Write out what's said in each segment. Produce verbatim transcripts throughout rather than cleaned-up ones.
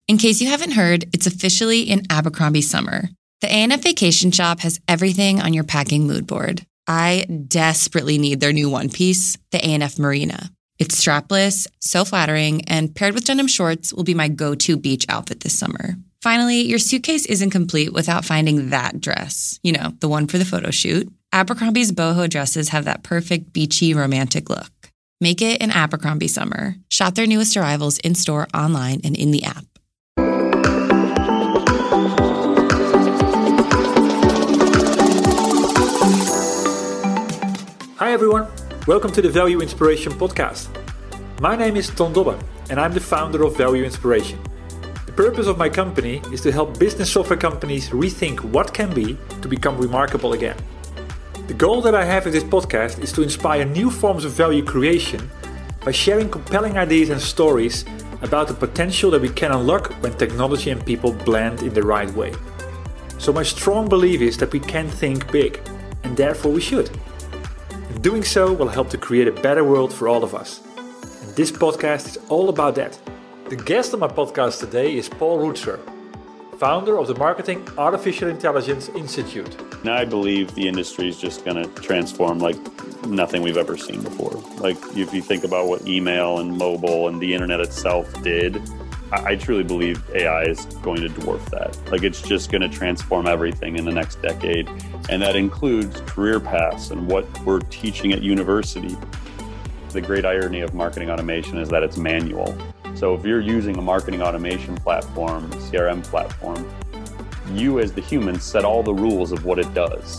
In case you haven't heard, it's officially in Abercrombie summer. The A and F Vacation Shop has everything on your packing mood board. I desperately need their new one piece, the A and F Marina. It's strapless, so flattering, and paired with denim shorts will be my go-to beach outfit this summer. Finally, your suitcase isn't complete without finding that dress. You know, the one for the photo shoot. Abercrombie's boho dresses have that perfect beachy, romantic look. Make it an Abercrombie summer. Shop their newest arrivals in-store, online, and in the app. Hi everyone, welcome to the Value Inspiration Podcast. My name is Ton Dobbe and I'm the founder of Value Inspiration. The purpose of my company is to help business software companies rethink what can be to become remarkable again. The goal that I have with this podcast is to inspire new forms of value creation by sharing compelling ideas and stories about the potential that we can unlock when technology and people blend in the right way. So my strong belief is that we can think big, and therefore we should. Doing so will help to create a better world for all of us. And this podcast is all about that. The guest on my podcast today is Paul Roetzer, founder of the Marketing Artificial Intelligence Institute. Now I believe the industry is just going to transform like nothing we've ever seen before. Like if you think about what email and mobile and the internet itself did, I, I truly believe A I is going to dwarf that. Like it's just going to transform everything in the next decade. And that includes career paths and what we're teaching at university. The great irony of marketing automation is that it's manual. So if you're using a marketing automation platform, C R M platform, you as the human set all the rules of what it does.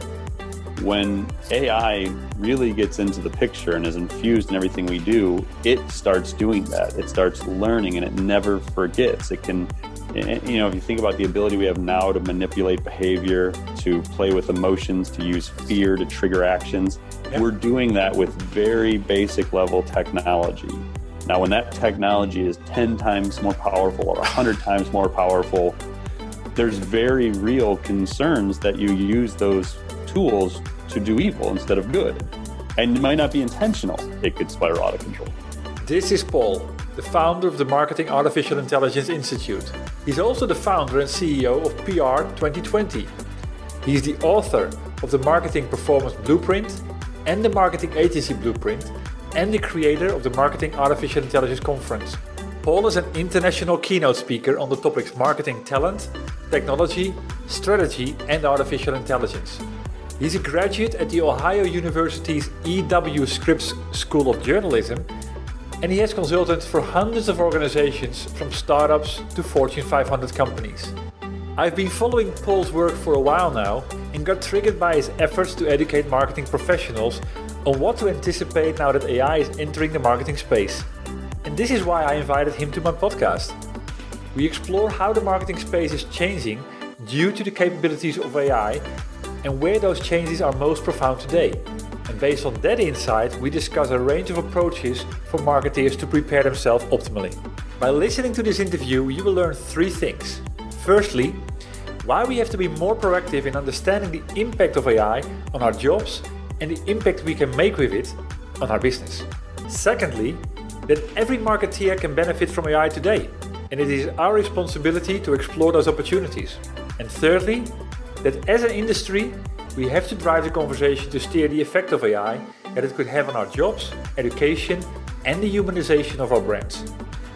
When A I really gets into the picture and is infused in everything we do, it starts doing that. It starts learning and it never forgets. It can, you know, if you think about the ability we have now to manipulate behavior, to play with emotions, to use fear to trigger actions, yep. We're doing that with very basic level technology. Now, when that technology is ten times more powerful or one hundred times more powerful, there's very real concerns that you use those tools to do evil instead of good. And it might not be intentional. It could spiral out of control. This is Paul, the founder of the Marketing Artificial Intelligence Institute. He's also the founder and C E O of P R twenty twenty. He's the author of the Marketing Performance Blueprint and the Marketing Agency Blueprint, and the creator of the Marketing Artificial Intelligence Conference. Paul is an international keynote speaker on the topics marketing talent, technology, strategy, and artificial intelligence. He's a graduate at the Ohio University's E W Scripps School of Journalism, and he has consulted for hundreds of organizations from startups to Fortune five hundred companies. I've been following Paul's work for a while now and got triggered by his efforts to educate marketing professionals on what to anticipate now that A I is entering the marketing space. And this is why I invited him to my podcast. We explore how the marketing space is changing due to the capabilities of A I and where those changes are most profound today. And based on that insight, we discuss a range of approaches for marketers to prepare themselves optimally. By listening to this interview, you will learn three things. Firstly, why we have to be more proactive in understanding the impact of A I on our jobs and the impact we can make with it on our business. Secondly, that every marketeer can benefit from A I today, and it is our responsibility to explore those opportunities. And thirdly, that as an industry, we have to drive the conversation to steer the effect of A I that it could have on our jobs, education, and the humanization of our brands.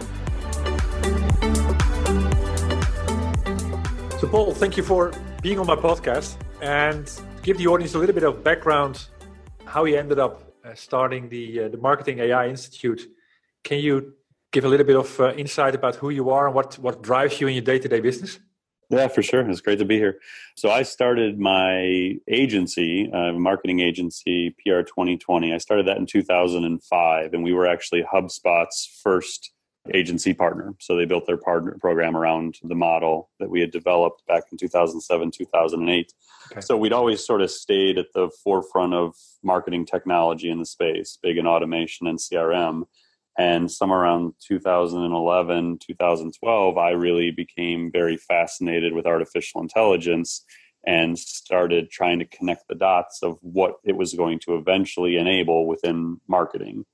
So Paul, thank you for being on my podcast, and give the audience a little bit of background how you ended up uh, starting the uh, the Marketing A I Institute. Can you give a little bit of uh, insight about who you are and what, what drives you in your day-to-day business? Yeah, for sure. It's great to be here. So I started my agency, uh, marketing agency, P R twenty twenty. I started that in two thousand five, and we were actually HubSpot's first agency partner. So they built their partner program around the model that we had developed back in two thousand seven, two thousand eight. Okay. So we'd always sort of stayed at the forefront of marketing technology in the space, big in automation and C R M. And somewhere around two thousand eleven, two thousand twelve, I really became very fascinated with artificial intelligence and started trying to connect the dots of what it was going to eventually enable within marketing.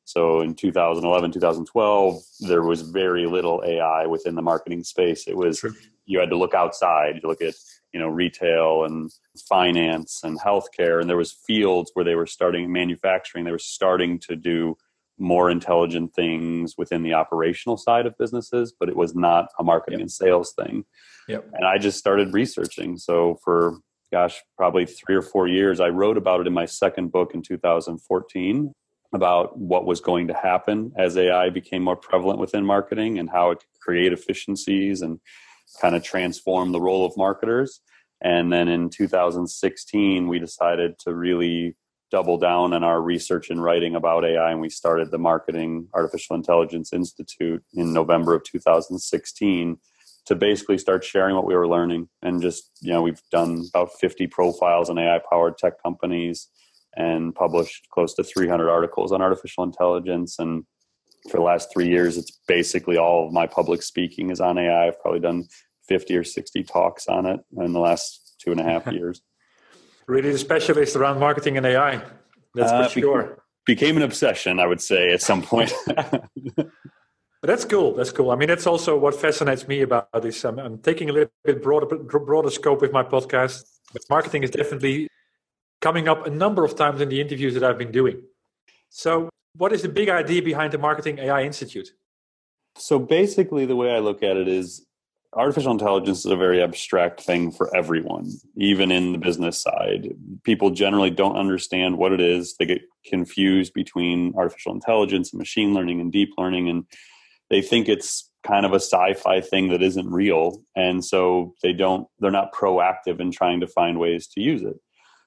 So in two thousand eleven, two thousand twelve, there was very little A I within the marketing space. It was, True. You had to look outside, you look at, you know, retail and finance and healthcare. And there was fields where they were starting manufacturing. They were starting to do more intelligent things within the operational side of businesses, but it was not a marketing yep. and sales thing. Yep. And I just started researching. So for, gosh, probably three or four years, I wrote about it in my second book in two thousand fourteen about what was going to happen as A I became more prevalent within marketing and how it could create efficiencies and kind of transform the role of marketers. And then in two thousand sixteen, we decided to really double down on our research and writing about A I, and we started the Marketing Artificial Intelligence Institute in November of two thousand sixteen to basically start sharing what we were learning. And just, you know, we've done about fifty profiles on A I-powered tech companies and published close to three hundred articles on artificial intelligence. And for the last three years, it's basically all of my public speaking is on A I. I've probably done fifty or sixty talks on it in the last two and a half years. Really the specialist around marketing and A I. That's uh, for sure. Became an obsession, I would say, at some point. But that's cool. That's cool. I mean, that's also what fascinates me about this. I'm, I'm taking a little bit broader, broader scope with my podcast. But marketing is definitely coming up a number of times in the interviews that I've been doing. So what is the big idea behind the Marketing A I Institute? So basically, the way I look at it is artificial intelligence is a very abstract thing for everyone, even in the business side. People generally don't understand what it is. They get confused between artificial intelligence and machine learning and deep learning, and they think it's kind of a sci-fi thing that isn't real. And so they don't, they're not proactive in trying to find ways to use it.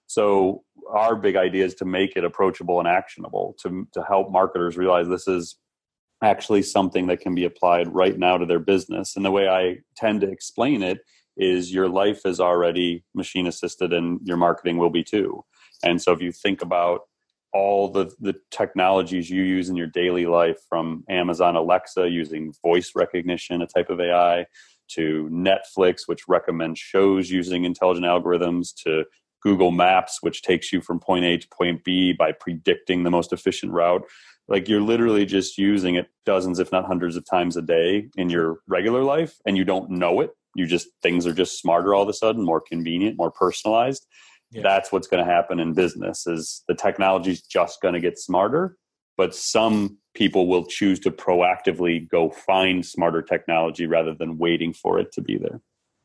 So our big idea is to make it approachable and actionable, to, to help marketers realize this is actually something that can be applied right now to their business. And the way I tend to explain it is your life is already machine assisted and your marketing will be too. And so if you think about all the, the technologies you use in your daily life, from Amazon Alexa using voice recognition, a type of A I, to Netflix, which recommends shows using intelligent algorithms, to Google Maps, which takes you from point A to point B by predicting the most efficient route. Like, you're literally just using it dozens, if not hundreds of times a day in your regular life, and you don't know it. You just, things are just smarter all of a sudden, more convenient, more personalized. Yeah. That's what's going to happen in business, is the technology is just going to get smarter, but some people will choose to proactively go find smarter technology rather than waiting for it to be there.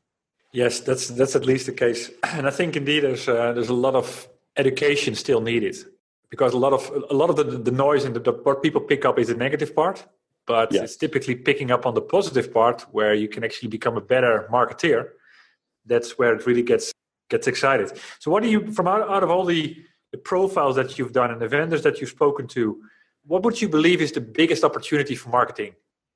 Yes, that's that's at least the case. And I think indeed there's uh, there's a lot of education still needed, because a lot of a lot of the, the noise and the, the, what people pick up is the negative part, but yes. It's typically picking up on the positive part where you can actually become a better marketeer. That's where it really gets gets excited. So what do you, from out, out of all the, the profiles that you've done and the vendors that you've spoken to, what would you believe is the biggest opportunity for marketing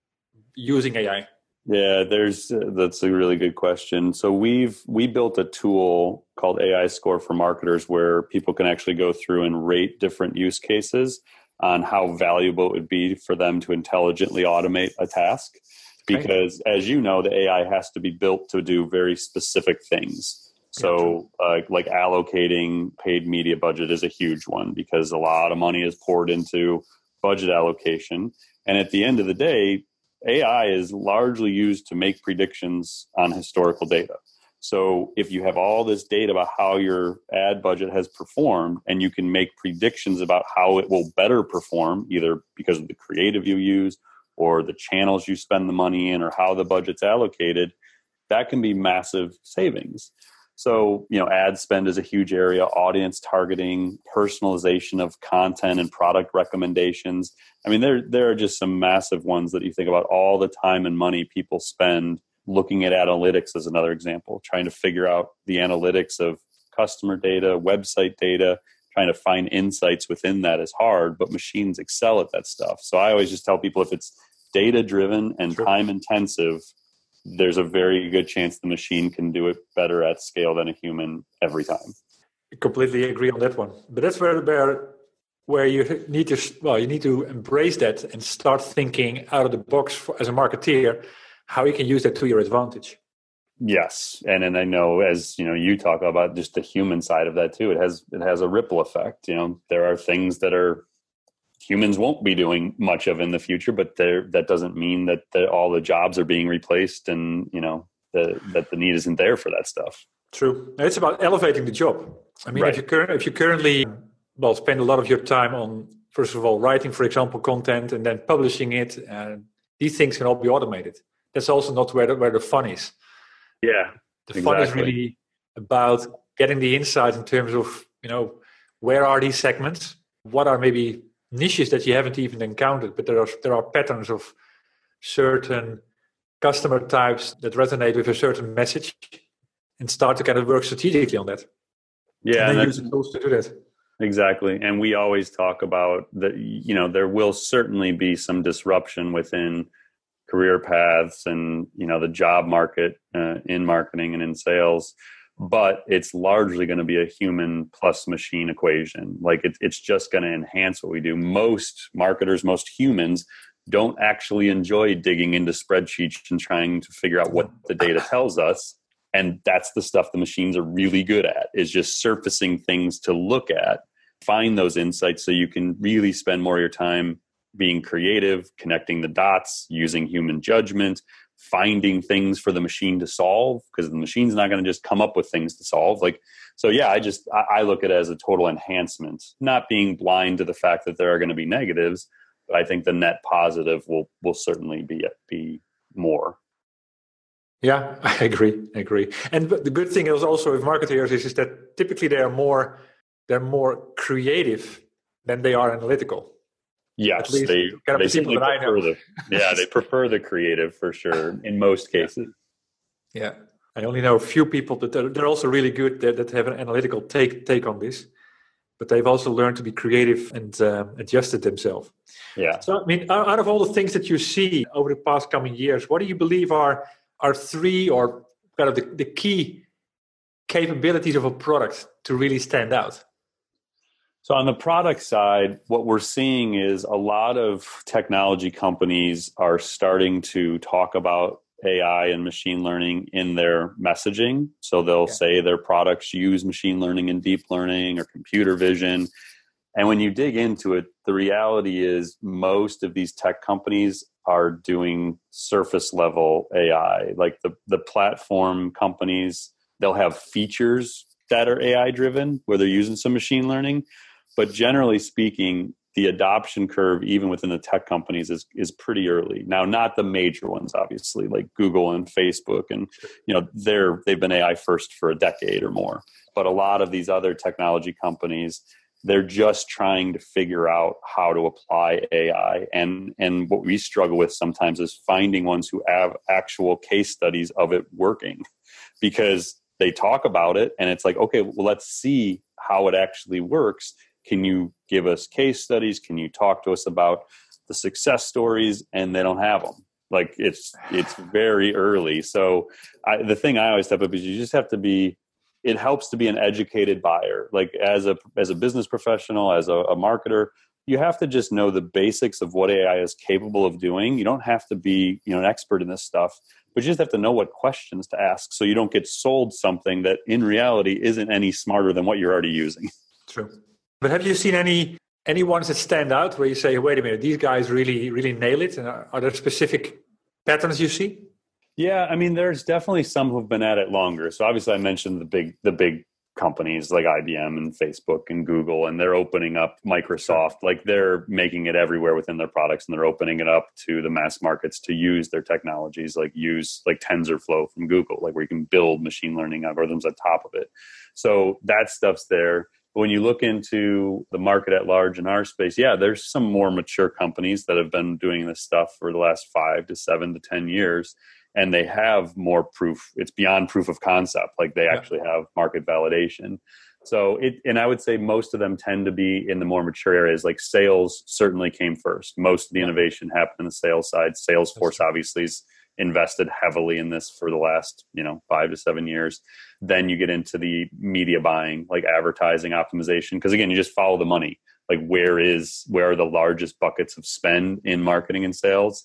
using A I? Yeah, there's uh, that's a really good question. So we've we built a tool called A I Score for Marketers, where people can actually go through and rate different use cases on how valuable it would be for them to intelligently automate a task. Because okay. as you know, the A I has to be built to do very specific things. So uh, like allocating paid media budget is a huge one, because a lot of money is poured into budget allocation. And at the end of the day, A I is largely used to make predictions on historical data. So if you have all this data about how your ad budget has performed, and you can make predictions about how it will better perform, either because of the creative you use or the channels you spend the money in or how the budget's allocated, that can be massive savings. So, you know, ad spend is a huge area, audience targeting, personalization of content and product recommendations. I mean, there there are just some massive ones that you think about, all the time and money people spend looking at analytics as another example, trying to figure out the analytics of customer data, website data, trying to find insights within that is hard, but machines excel at that stuff. So I always just tell people, if it's data driven and sure. time intensive, there's a very good chance the machine can do it better at scale than a human every time. I completely agree on that one. But that's where where, where you need to well, you need to embrace that and start thinking out of the box for, as a marketeer, how you can use that to your advantage. Yes, and and I know, as you know, you talk about just the human side of that too. It has it has a ripple effect. You know, there are things that are humans won't be doing much of in the future, but there, that doesn't mean that the, all the jobs are being replaced and, you know, the, that the need isn't there for that stuff. True. It's about elevating the job. I mean, Right. if you cur- if you currently, well, spend a lot of your time on, first of all, writing, for example, content and then publishing it, and these things can all be automated. That's also not where the, where the fun is. Yeah. The fun is Exactly. really about getting the insight in terms of, you know, where are these segments? What are maybe niches that you haven't even encountered, but there are there are patterns of certain customer types that resonate with a certain message, and start to kind of work strategically on that. Yeah. and And then that's, use the tools to do that. exactly. And we always talk about that, you know, there will certainly be some disruption within career paths and, you know, the job market uh, in marketing and in sales, but it's largely going to be a human plus machine equation. Like it, it's just going to enhance what we do. Most marketers, most humans don't actually enjoy digging into spreadsheets and trying to figure out what the data tells us. And that's the stuff the machines are really good at, is just surfacing things to look at, find those insights so you can really spend more of your time being creative, connecting the dots, using human judgment, finding things for the machine to solve, because the machine's not going to just come up with things to solve. Like, so yeah, I just, I, I look at it as a total enhancement, not being blind to the fact that there are going to be negatives, but I think the net positive will, will certainly be, be more. Yeah, I agree. I agree. And the good thing is also with marketers is, is that typically they are more they're more creative than they are analytical. Yes, At least they, kind of they the people certainly that I prefer know. the, yeah, they prefer the creative for sure in most cases. Yeah, I only know a few people that they're, they're also really good that, that have an analytical take take on this, but they've also learned to be creative and um, adjusted themselves. Yeah. So, I mean, out out of all the things that you see over the past coming years, what do you believe are are three or kind of the, the key capabilities of a product to really stand out? So on the product side, what we're seeing is a lot of technology companies are starting to talk about A I and machine learning in their messaging. So they'll Yeah. say their products use machine learning and deep learning or computer vision. And when you dig into it, the reality is most of these tech companies are doing surface level A I. Like the, the platform companies, they'll have features that are A I driven where they're using some machine learning. But generally speaking, the adoption curve, even within the tech companies, is is pretty early. Now, not the major ones, obviously, like Google and Facebook, and you know they're they've been A I first for a decade or more. But a lot of these other technology companies, they're just trying to figure out how to apply A I. And and what we struggle with sometimes is finding ones who have actual case studies of it working, because they talk about it and it's like, okay, well, let's see how it actually works. Can you give us case studies? Can you talk to us about the success stories? And they don't have them. Like it's it's very early. So I, the thing I always step up is you just have to be, it helps to be an educated buyer. Like as a as a business professional, as a, a marketer, you have to just know the basics of what A I is capable of doing. You don't have to be, you know, an expert in this stuff, but you just have to know what questions to ask so you don't get sold something that in reality isn't any smarter than what you're already using. True. But have you seen any any ones that stand out where you say, wait a minute, these guys really, really nail it? And are, are there specific patterns you see? Yeah, I mean, there's definitely some who've been at it longer. So obviously I mentioned the big the big companies like I B M and Facebook and Google, and they're opening up Microsoft, like they're making it everywhere within their products, and they're opening it up to the mass markets to use their technologies, like use like TensorFlow from Google, like where you can build machine learning algorithms on top of it. So that stuff's there. When you look into the market at large in our space, yeah, there's some more mature companies that have been doing this stuff for the last five to seven to ten years. And they have more proof. It's beyond proof of concept. Like they actually have market validation. So it, and I would say most of them tend to be in the more mature areas. Like sales certainly came first. Most of the innovation happened on the sales side. Salesforce obviously is invested heavily in this for the last, you know, five to seven years. Then you get into the media buying, like advertising optimization. Because again, you just follow the money. Like where is, where are the largest buckets of spend in marketing and sales?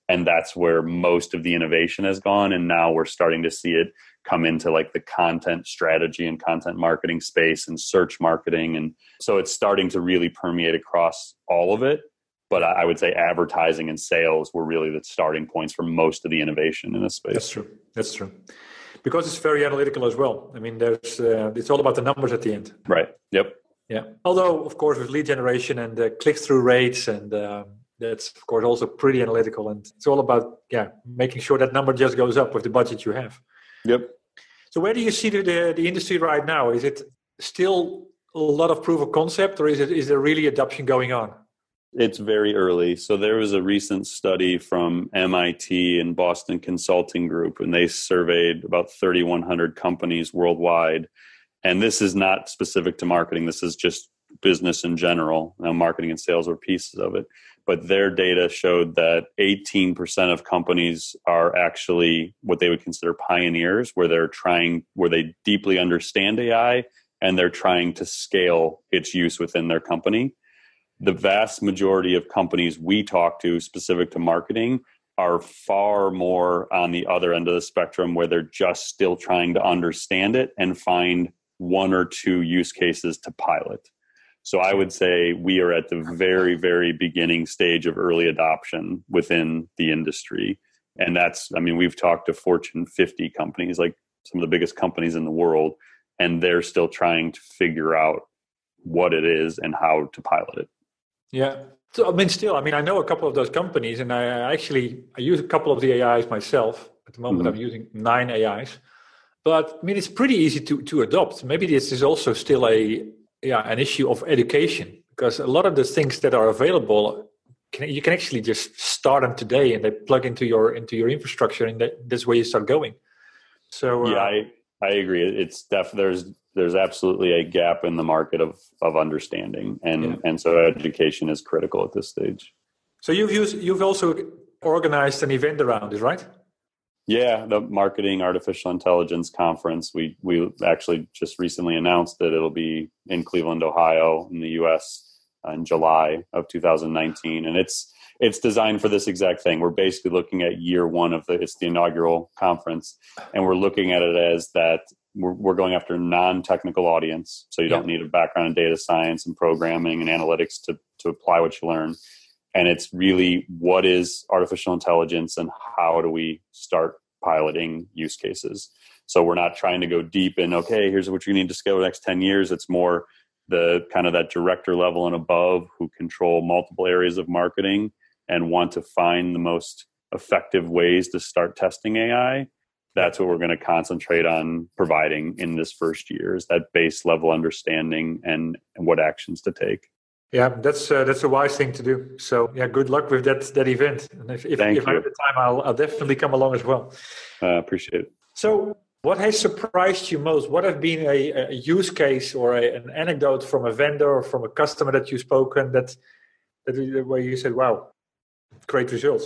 And that's where most of the innovation has gone. And now we're starting to see it come into like the content strategy and content marketing space and search marketing. And so it's starting to really permeate across all of it. But I would say advertising and sales were really the starting points for most of the innovation in this space. That's true. That's true. Because it's very analytical as well. I mean, there's uh, it's all about the numbers at the end. Right. Yep. Yeah. Although, of course, with lead generation and uh, click-through rates, and um, that's, of course, also pretty analytical. And it's all about, yeah, making sure that number just goes up with the budget you have. Yep. So where do you see the, the, the industry right now? Is it still a lot of proof of concept, or is it is there really adoption going on? It's very early. So there was a recent study from M I T and Boston Consulting Group, and they surveyed about thirty-one hundred companies worldwide. And this is not specific to marketing. This is just business in general. Now, marketing and sales are pieces of it. But their data showed that eighteen percent of companies are actually what they would consider pioneers, where they're trying, where they deeply understand A I and they're trying to scale its use within their company. The vast majority of companies we talk to specific to marketing are far more on the other end of the spectrum, where they're just still trying to understand it and find one or two use cases to pilot. So I would say we are at the very, very beginning stage of early adoption within the industry. And that's, I mean, we've talked to Fortune fifty companies, like some of the biggest companies in the world, and they're still trying to figure out what it is and how to pilot it. Yeah. So, I mean, still, I mean, I know a couple of those companies, and I actually, I use a couple of the A Is myself. At the moment, mm-hmm. I'm using nine A Is. But, I mean, it's pretty easy to, to adopt. Maybe this is also still a, yeah, an issue of education, because a lot of the things that are available, can, you can actually just start them today, and they plug into your into your infrastructure, and that, that's where you start going. So, uh, yeah, I, I agree. It's def, there's there's absolutely a gap in the market of of understanding, and yeah. and so education is critical at this stage. So you've used you've also organized an event around it, right? Yeah, the Marketing Artificial Intelligence Conference. We we actually just recently announced that it'll be in Cleveland, Ohio, in the U S in July of two thousand nineteen, and it's it's designed for this exact thing. We're basically looking at year one of the it's the inaugural conference, and we're looking at it as that. We're, we're going after non-technical audience. So you don't yeah. need a background in data science and programming and analytics to, to apply what you learn. And it's really, what is artificial intelligence and how do we start piloting use cases? So we're not trying to go deep in, okay, here's what you need to scale the next ten years. It's more the kind of that director level and above who control multiple areas of marketing and want to find the most effective ways to start testing A I. That's what we're going to concentrate on providing in this first year, is that base level understanding and, and what actions to take. Yeah, that's uh, that's a wise thing to do. So yeah, good luck with that that event. And if if, if I have the time, I'll, I'll definitely come along as well. I uh, appreciate it. So what has surprised you most? What have been a, a use case or a, an anecdote from a vendor or from a customer that you've spoken that, that where you said, wow, great results?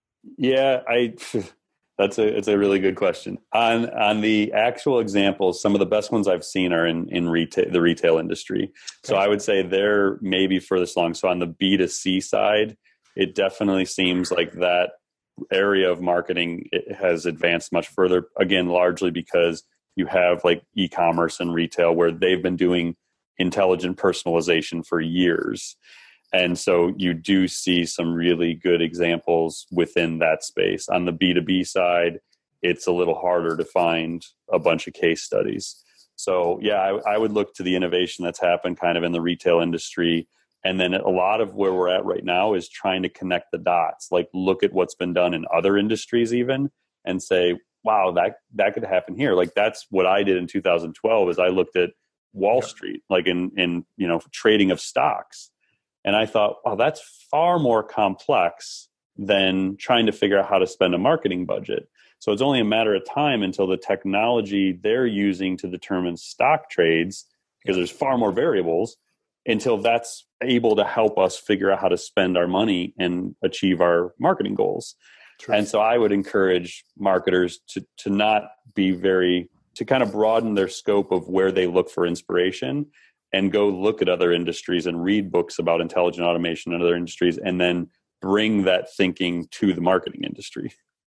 Yeah, I... That's a it's a really good question. On on the actual examples, some of the best ones I've seen are in in retail the retail industry. Okay. So I would say they're maybe furthest along. So on the B two C side, it definitely seems like that area of marketing it has advanced much further. Again, largely because you have like e-commerce and retail where they've been doing intelligent personalization for years. And so you do see some really good examples within that space. On the B two B side, it's a little harder to find a bunch of case studies. So yeah, I, I would look to the innovation that's happened kind of in the retail industry. And then a lot of where we're at right now is trying to connect the dots, like look at what's been done in other industries even and say, wow, that, that could happen here. Like that's what I did in two thousand twelve is I looked at Wall Street, like in, in, you know, trading of stocks. And I thought, wow, that's far more complex than trying to figure out how to spend a marketing budget. So it's only a matter of time until the technology they're using to determine stock trades, because there's far more variables, until that's able to help us figure out how to spend our money and achieve our marketing goals. True. And so I would encourage marketers to to not be very, to kind of broaden their scope of where they look for inspiration and go look at other industries and read books about intelligent automation in other industries, and then bring that thinking to the marketing industry.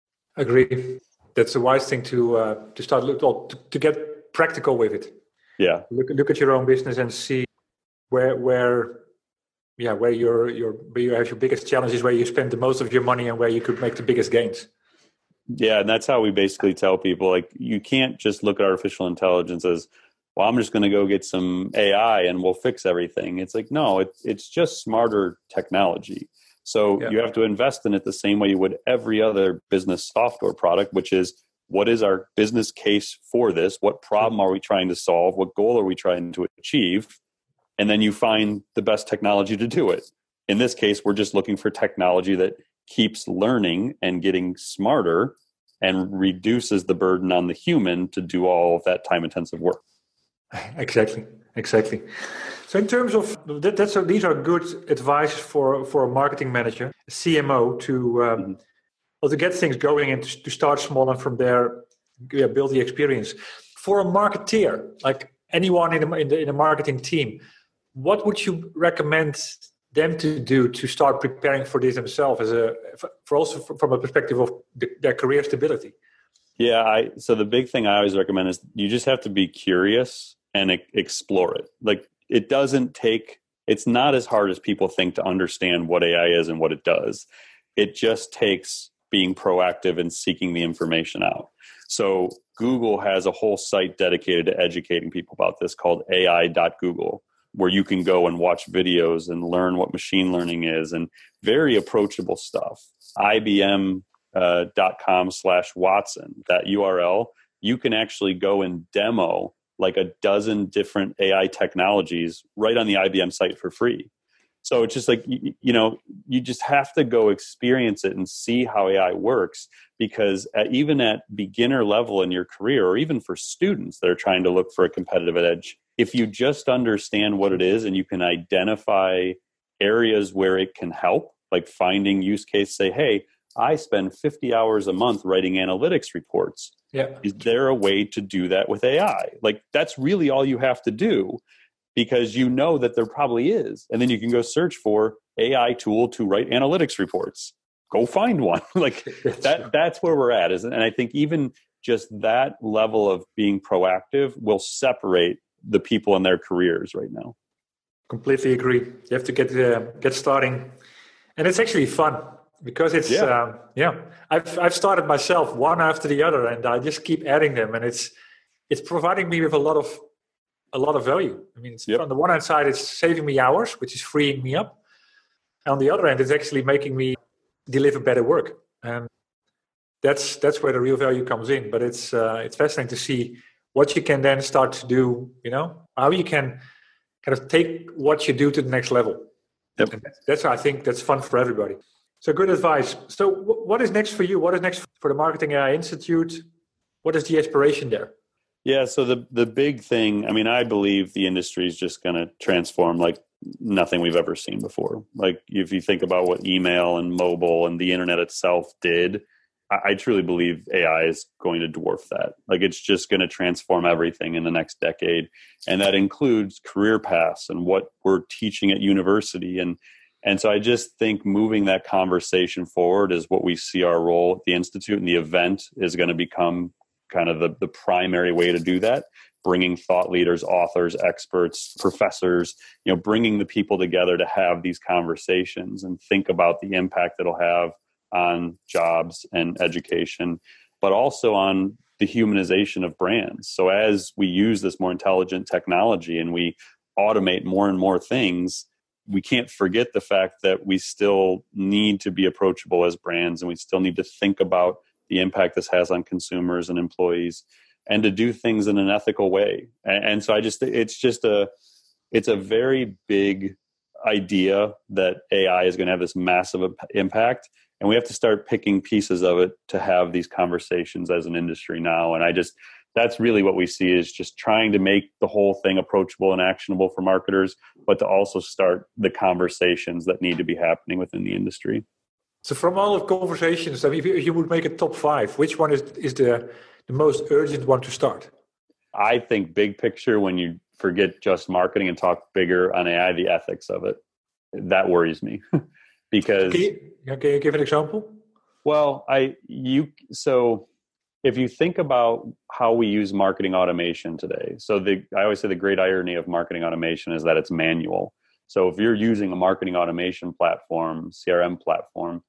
Agree. That's a wise thing to uh, to start look well, to, to get practical with it. Yeah. Look look at your own business and see where where yeah where your your where you have your biggest challenges, where you spend the most of your money, and where you could make the biggest gains. Yeah, and that's how we basically tell people, like, you can't just look at artificial intelligence as, well, I'm just going to go get some A I and we'll fix everything. It's like, no, it, it's just smarter technology. So yeah. You have to invest in it the same way you would every other business software product, which is, what is our business case for this? What problem are we trying to solve? What goal are we trying to achieve? And then you find the best technology to do it. In this case, we're just looking for technology that keeps learning and getting smarter and reduces the burden on the human to do all of that time-intensive work. Exactly, exactly. So in terms of that, that's a, these are good advice for, for a marketing manager, a C M O, to um, mm-hmm. well, to get things going and to, to start small and from there yeah, build the experience. For a marketeer, like anyone in the, in the in the marketing team, what would you recommend them to do to start preparing for this themselves, as a for also from a perspective of the, their career stability? Yeah, I so the big thing I always recommend is you just have to be curious and e- explore it. Like, it doesn't take, it's not as hard as people think to understand what A I is and what it does. It just takes being proactive and seeking the information out. So Google has a whole site dedicated to educating people about this called A I dot google, where you can go and watch videos and learn what machine learning is, and very approachable stuff. I B M uh, dot com slash Watson, that U R L, you can actually go and demo like a dozen different A I technologies right on the I B M site for free. So it's just like, you, you know, you just have to go experience it and see how A I works, because at, even at beginner level in your career, or even for students that are trying to look for a competitive edge, if you just understand what it is and you can identify areas where it can help, like finding use case, say, hey, I spend fifty hours a month writing analytics reports. Yeah. Is there a way to do that with A I? Like, that's really all you have to do, because you know that there probably is. And then you can go search for A I tool to write analytics reports. Go find one. Like that, that's where we're at. Isn't? And I think even just that level of being proactive will separate the people in their careers right now. Completely agree. You have to get uh, get starting. And it's actually fun. Because it's yeah, um, yeah. I've I've started myself one after the other, and I just keep adding them, and it's it's providing me with a lot of a lot of value. I mean, yep. On the one hand side, it's saving me hours, which is freeing me up. On the other hand, it's actually making me deliver better work, and that's that's where the real value comes in. But it's uh, it's fascinating to see what you can then start to do. You know, how you can kind of take what you do to the next level. Yep. And that's, that's I think that's fun for everybody. So good advice. So w- what is next for you? What is next for the Marketing A I Institute? What is the aspiration there? Yeah, so the the big thing, I mean, I believe the industry is just going to transform like nothing we've ever seen before. Like, if you think about what email and mobile and the internet itself did, I, I truly believe A I is going to dwarf that. Like, it's just going to transform everything in the next decade. And that includes career paths and what we're teaching at university. And And so I just think moving that conversation forward is what we see our role at the Institute, and the event is going to become kind of the, the primary way to do that, bringing thought leaders, authors, experts, professors, you know, bringing the people together to have these conversations and think about the impact it'll have on jobs and education, but also on the humanization of brands. So as we use this more intelligent technology and we automate more and more things, we can't forget the fact that we still need to be approachable as brands, and we still need to think about the impact this has on consumers and employees, and to do things in an ethical way. And, and so I just, it's just a, it's a very big idea that A I is going to have this massive impact, and we have to start picking pieces of it to have these conversations as an industry now. And I just, that's really what we see, is just trying to make the whole thing approachable and actionable for marketers, but to also start the conversations that need to be happening within the industry. So from all the conversations, I mean, if you, if you would make a top five, which one is, is the, the most urgent one to start? I think big picture, when you forget just marketing and talk bigger on A I, the ethics of it, that worries me. Because can you, Can you give an example? Well, I you so if you think about how we use marketing automation today, so the I always say the great irony of marketing automation is that it's manual. So if you're using a marketing automation platform, C R M platform,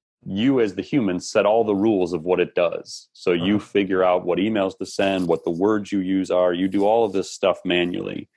you as the human set all the rules of what it does. So you uh-huh. figure out what emails to send, what the words you use are. You do all of this stuff manually.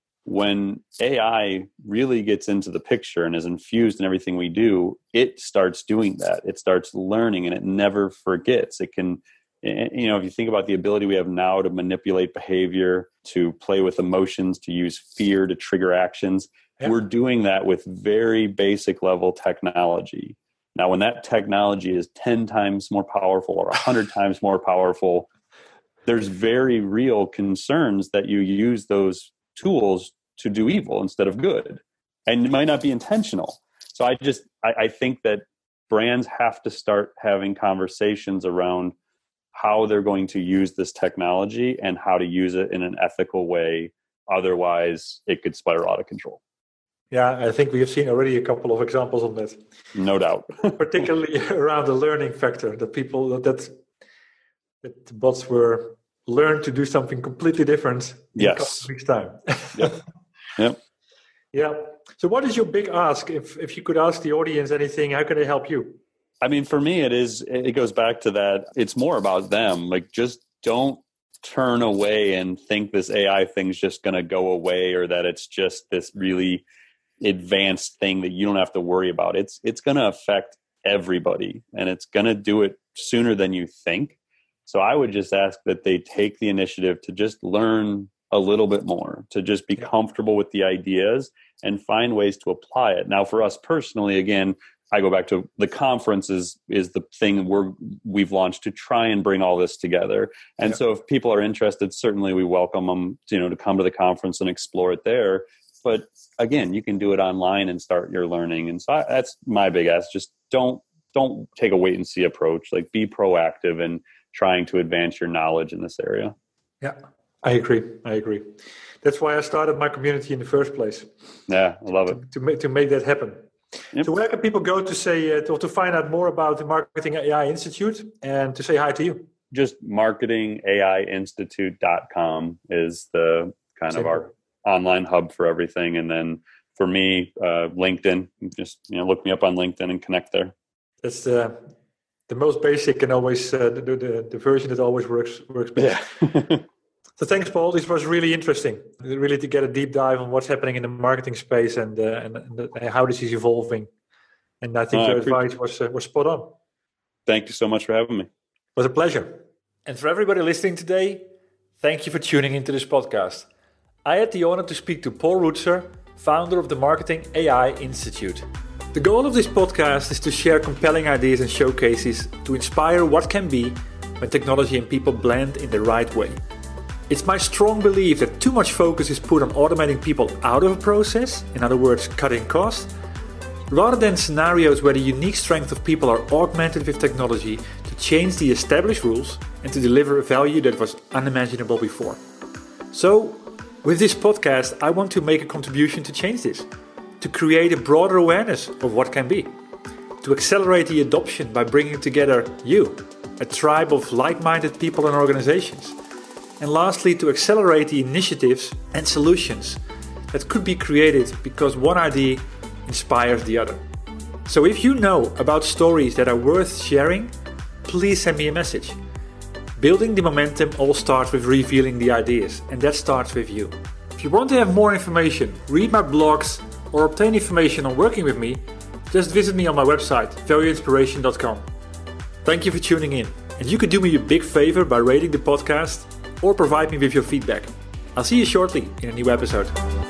When A I really gets into the picture and is infused in everything we do, it starts doing that. It starts learning and it never forgets. It can, you know, if you think about the ability we have now to manipulate behavior, to play with emotions, to use fear to trigger actions, yeah. we're doing that with very basic level technology. Now, when that technology is ten times more powerful or one hundred times more powerful, there's very real concerns that you use those tools to do evil instead of good. And it might not be intentional. So I just, I, I think that brands have to start having conversations around how they're going to use this technology and how to use it in an ethical way. Otherwise, it could spiral out of control. Yeah, I think we have seen already a couple of examples on that. No doubt. Particularly around the learning factor, that people, that, that the bots were learned to do something completely different in yes. a couple of weeks' time. Yep. Yep. Yeah. So what is your big ask? If if you could ask the audience anything, how can they help you? I mean, for me, it is, it goes back to that. It's more about them. Like, just don't turn away and think this A I thing's just going to go away, or that it's just this really advanced thing that you don't have to worry about. It's it's going to affect everybody, and it's going to do it sooner than you think. So I would just ask that they take the initiative to just learn a little bit more, to just be comfortable with the ideas and find ways to apply it. Now, for us personally, again, I go back to the conference is, is the thing we're, we've launched to try and bring all this together. And yeah. so if people are interested, certainly we welcome them, you know, to come to the conference and explore it there. But again, you can do it online and start your learning. And so I, that's my big ask. Just don't, don't take a wait and see approach. Like, be proactive in trying to advance your knowledge in this area. Yeah, I agree. I agree. That's why I started my community in the first place. Yeah, I love it. To, to make to make that happen. Yep. So where can people go to say uh, to, to find out more about the Marketing A I Institute and to say hi to you? Just marketing A I institute dot com is the kind Simple. of our online hub for everything. And then for me, uh, LinkedIn. Just, you know, look me up on LinkedIn and connect there. That's the the most basic and always uh, the, the the version that always works works best. Yeah. So thanks, Paul. This was really interesting. Really to get a deep dive on what's happening in the marketing space and uh, and, and how this is evolving. And I think uh, your advice was uh, was spot on. Thank you so much for having me. It was a pleasure. And for everybody listening today, thank you for tuning into this podcast. I had the honor to speak to Paul Roetzer, founder of the Marketing A I Institute. The goal of this podcast is to share compelling ideas and showcases to inspire what can be when technology and people blend in the right way. It's my strong belief that too much focus is put on automating people out of a process, in other words, cutting costs, rather than scenarios where the unique strength of people are augmented with technology to change the established rules and to deliver a value that was unimaginable before. So, with this podcast, I want to make a contribution to change this, to create a broader awareness of what can be, to accelerate the adoption by bringing together you, a tribe of like-minded people and organizations, and lastly, to accelerate the initiatives and solutions that could be created because one idea inspires the other. So if you know about stories that are worth sharing, please send me a message. Building the momentum all starts with revealing the ideas, and that starts with you. If you want to have more information, read my blogs, or obtain information on working with me, just visit me on my website, value inspiration dot com. Thank you for tuning in, and you could do me a big favor by rating the podcast or provide me with your feedback. I'll see you shortly in a new episode.